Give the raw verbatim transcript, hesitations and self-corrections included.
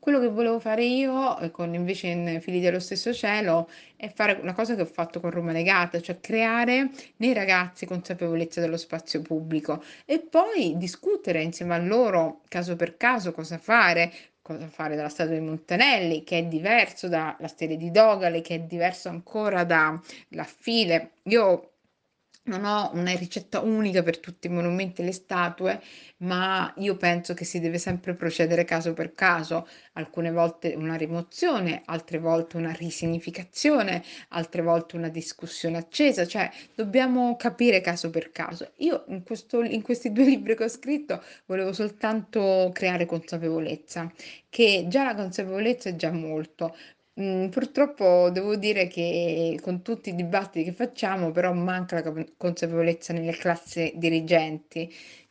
Quello che volevo fare io, e con invece in Figli dello stesso cielo, è fare una cosa che ho fatto con Roma Legata, cioè creare nei ragazzi consapevolezza dello spazio pubblico e poi discutere insieme a loro, caso per caso, cosa fare. Cosa fare dalla statua di Montanelli, che è diverso dalla stele di Dogale, che è diverso ancora da Laffile. Io non ho una ricetta unica per tutti i monumenti e le statue, ma io penso che si deve sempre procedere caso per caso. Alcune volte una rimozione, altre volte una risignificazione, altre volte una discussione accesa, cioè dobbiamo capire caso per caso. Io in questo in questi due libri che ho scritto volevo soltanto creare consapevolezza, che già la consapevolezza è già molto. Mhmm, purtroppo devo dire che con tutti i dibattiti che facciamo, però manca la cav consapevolezza nelle classi dirigenti.